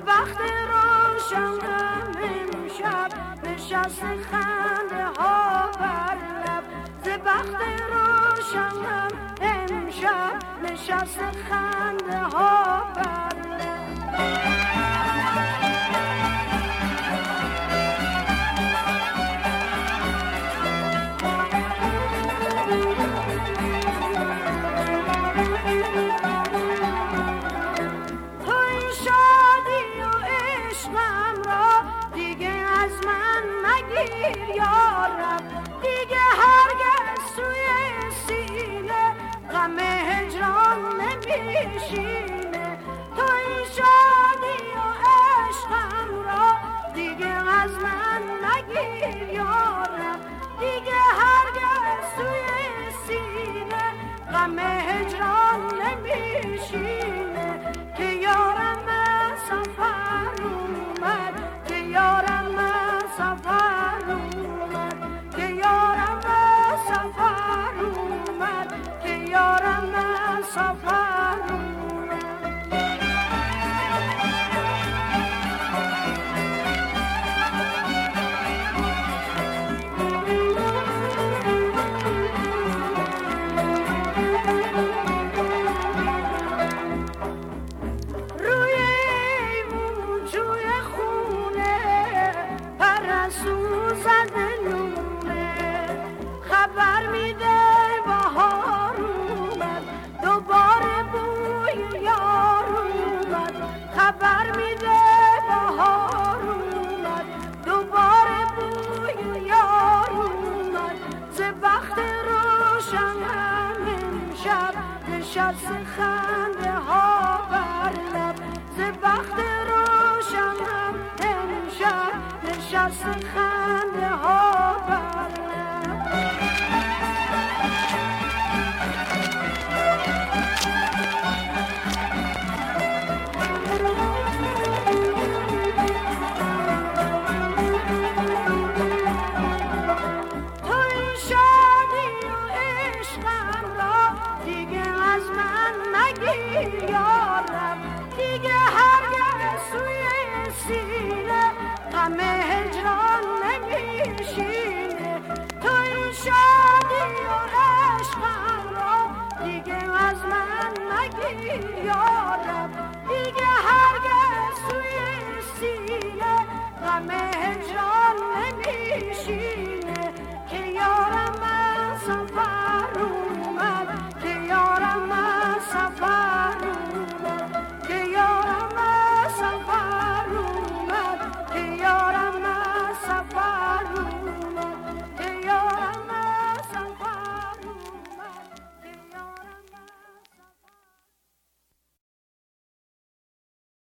وقت روشنم امشب نشست خنده ها بر لب ز وقت روشنم امشب نشست خنده ها بر لب دیگه هرگز توی سینه غم هجران نمیشینه تو این شادی و عشقم را دیگه از من نگیر یارم دیگه هرگز توی سینه غم هجران نمیشینه که یارم من سفر اومد که یارم من سفر اومد که یارم من سفر اومد که یارم من سفر اومد روی ایمون جوی خونه پرستو زده نونه خبر میده بهار اومد دوباره بوی یار اومد خبر میده بهار اومد دوباره بوی یار اومد ز وقت روشنم امشب نشست خنده ها بر لب ز وقت روشنم امشب نشست خنده ها بر لب تو این شادی و عشقم را دیگه از من نگیر یارم دیگه هرگز توی سینه غم هجران نمیشینه تو این شادی و عشقم را دیگه از من نگیر یارم